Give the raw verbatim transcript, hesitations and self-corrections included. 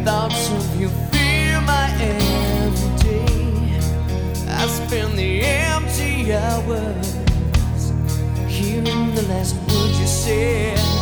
Thoughts of you fill my every day. I spend the empty hours hearing the last word you said.